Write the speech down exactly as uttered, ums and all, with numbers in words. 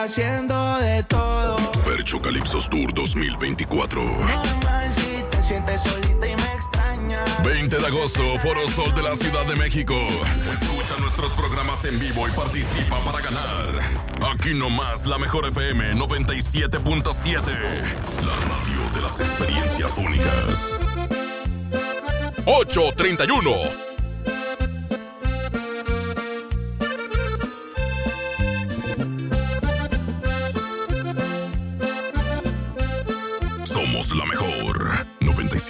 haciendo de todo. Fercho Calypsos Tour dos mil veinticuatro. Normal si te sientes solita y me extrañas. veinte de agosto, Foro Sol de la Ciudad de México. Escucha nuestros programas en vivo y participa para ganar. Aquí nomás, la mejor F M noventa y siete punto siete. La radio de las experiencias únicas. ocho treinta y uno.